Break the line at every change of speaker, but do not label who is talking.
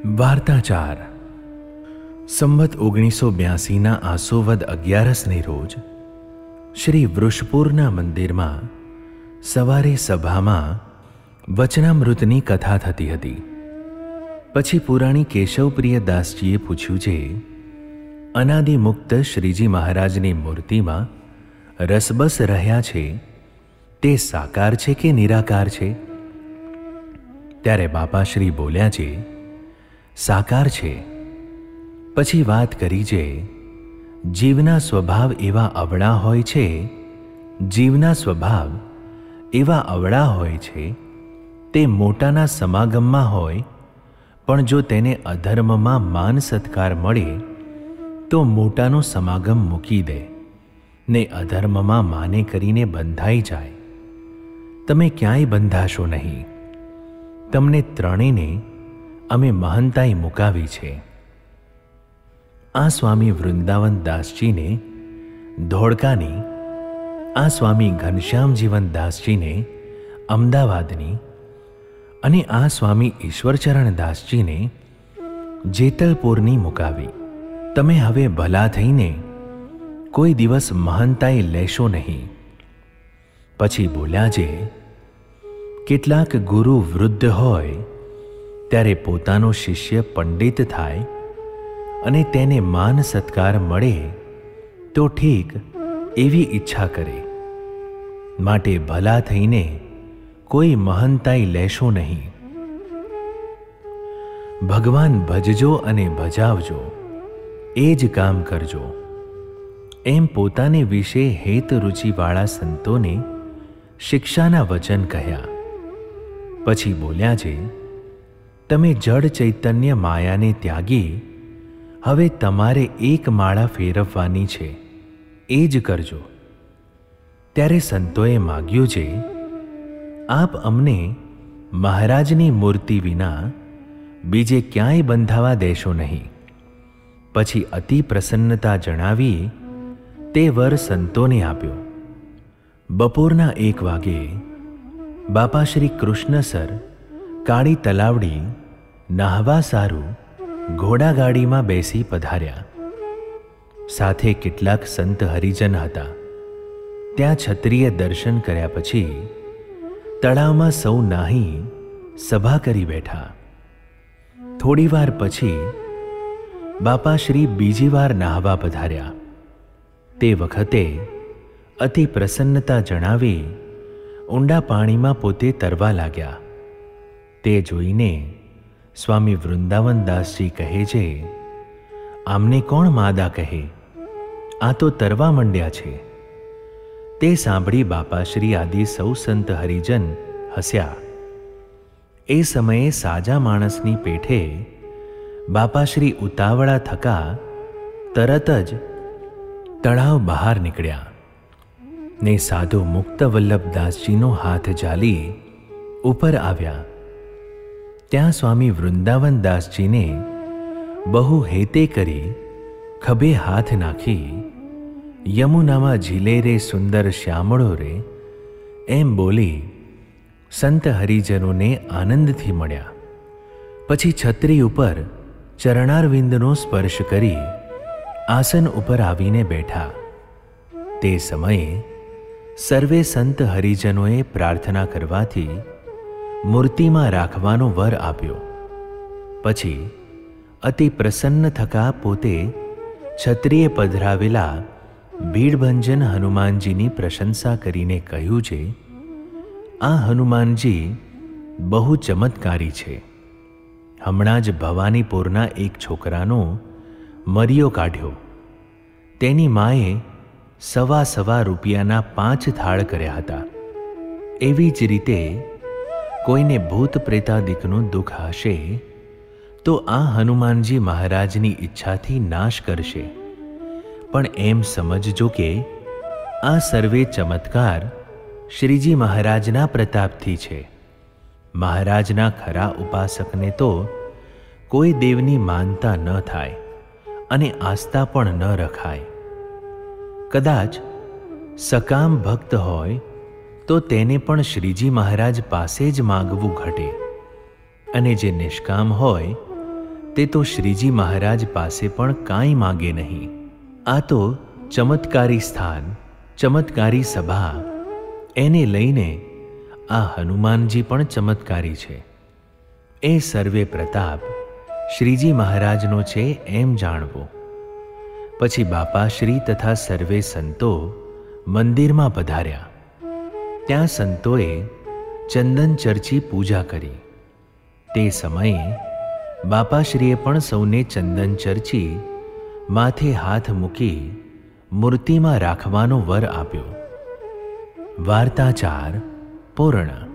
વાર્તાચાર. સંવત 1982ના આસોવદ 11ને રોજ શ્રી વૃષપુરના મંદિરમાં સવારે સભામાં વચનામૃતની કથા થતી હતી. પછી પુરાણી કેશવપ્રિય દાસજીએ પૂછ્યું છે, અનાદિમુક્ત શ્રીજી મહારાજની મૂર્તિમાં રસબસ રહ્યા છે તે સાકાર છે કે નિરાકાર છે? ત્યારે બાપાશ્રી બોલ્યા છે, સાકાર છે. પછી વાત કરી છે, જીવના સ્વભાવ એવા અવળા હોય છે, જીવના સ્વભાવ એવા અવળા હોય છે તે મોટાના સમાગમમાં હોય, પણ જો તેને અધર્મમાં માન સત્કાર મળે તો મોટાનો સમાગમ મૂકી દે ને અધર્મમાં માને કરીને બંધાઈ જાય. તમે ક્યાંય બંધાશો નહીં. તમને ત્રણેયને અમે મહંતાઈ મુકાવી છે. આ સ્વામી વૃંદાવન દાસજીને ધોળકાની, આ સ્વામી ઘનશ્યામજીવન દાસજીને અમદાવાદની અને આ સ્વામી ઈશ્વરચરણ દાસજીને જેતલપુરની મુકાવી. તમે હવે ભલા થઈને કોઈ દિવસ મહંતાઈ લેશો નહીં. પછી બોલ્યા છે, કેટલાક ગુરુ વૃદ્ધ હોય ત્યારે પોતાનો શિષ્ય પંડિત થાય અને તેને માન સત્કાર મળે તો ઠીક એવી ઈચ્છા કરે. માટે ભલા થઈને કોઈ મહંતાઈ લેશો નહીં. ભગવાન ભજજો અને ભજાવજો, એ જ કામ કરજો, એમ પોતાને વિશે હેત રુચિવાળા સંતોને શિક્ષાના વચન કહ્યા. પછી બોલ્યા છે, તમે જડ ચૈતન્ય માયાને ત્યાગી હવે તમારે એક માળા ફેરવવાની છે, એ જ કરજો. ત્યારે સંતોએ માગ્યું છે, આપ અમને મહારાજની મૂર્તિ વિના બીજે ક્યાંય બંધાવા દેશો નહીં. પછી અતિ પ્રસન્નતા જણાવી તે વર સંતોને આપ્યો. બપોરના 1 વાગે બાપા શ્રી કૃષ્ણસર કાળી તલાવડી નાહવા સારું ઘોડાગાડીમાં બેસી પધાર્યા. સાથે કેટલાક સંત હરિજન હતા. ત્યાં છત્રીએ દર્શન કર્યા પછી તળાવમાં સૌ નાહી સભા કરી બેઠા. થોડી વાર પછી બાપાશ્રી બીજી વાર નાહવા પધાર્યા. તે વખતે અતિ પ્રસન્નતા જણાવી ઊંડા પાણીમાં પોતે તરવા લાગ્યા. તે જોઈને સ્વામી વૃંદાવન દાસજી કહે છે, આમને કોણ માદા કહે? આ તો તરવા માંડ્યા છે. તે સાંભળી બાપાશ્રી આદિ સૌ સંત હરિજન હસ્યા. એ સમયે સાજા માણસની પેઠે બાપાશ્રી ઉતાવળા થકા તરત જ તળાવ બહાર નીકળ્યા ને સાધુ મુક્તવલ્લભદાસજીનો હાથ ઝાલી ઉપર આવ્યા. ત્યાં સ્વામી વૃંદાવન દાસજીને બહુ હેતે કરી ખભે હાથ નાખી, યમુનામાં ઝીલે રે સુંદર શ્યામળો રે, એમ બોલી સંત હરિજનોને આનંદથી મળ્યા. પછી છત્રી ઉપર ચરણારવિંદનો સ્પર્શ કરી આસન ઉપર આવીને બેઠા. તે સમયે સર્વે સંત હરિજનોએ પ્રાર્થના કરવાથી મૂર્તિમાં રાખવાનો વર આપ્યો. પછી અતિ પ્રસન્ન થકા પોતે છત્રીએ પધરાવેલા ભીડભંજન હનુમાનજીની પ્રશંસા કરીને કહ્યું છે, આ હનુમાનજી બહુ ચમત્કારી છે. હમણાં જ ભવાનીપુરના એક છોકરાનો મરિયો કાઢ્યો. તેની માએ સવા રૂપિયાના 5 થાળ કર્યા હતા. એવી જ રીતે કોઈને ભૂત પ્રેતાદિકનું દુઃખ હશે તો આ હનુમાનજી મહારાજની ઈચ્છાથી નાશ કરશે. પણ એમ સમજજો કે આ સર્વે ચમત્કાર શ્રીજી મહારાજના પ્રતાપથી છે. મહારાજના ખરા ઉપાસકને તો કોઈ દેવની માનતા ન થાય અને આસ્થા પણ ન રખાય. કદાચ સકામ ભક્ત હોય તો તેને પણ શ્રીજી મહારાજ પાસે જ માગવું ઘટે, અને જે નિષ્કામ હોય તે તો શ્રીજી મહારાજ પાસે પણ કાંઈ માગે નહીં. આ તો ચમત્કારી સ્થાન, ચમત્કારી સભા, એને લઈને આ હનુમાનજી પણ ચમત્કારી છે. એ સર્વે પ્રતાપ શ્રીજી મહારાજનો છે એમ જાણવો. પછી બાપાશ્રી તથા સર્વે સંતો મંદિરમાં પધાર્યા. ત્યાં સંતોએ ચંદન ચર્ચી પૂજા કરી. તે સમયે બાપાશ્રીએ પણ સૌને ચંદન ચર્ચી માથે હાથ મૂકી મૂર્તિમાં રાખવાનો વર આપ્યો. વાર્તાચાર પૂર્ણ.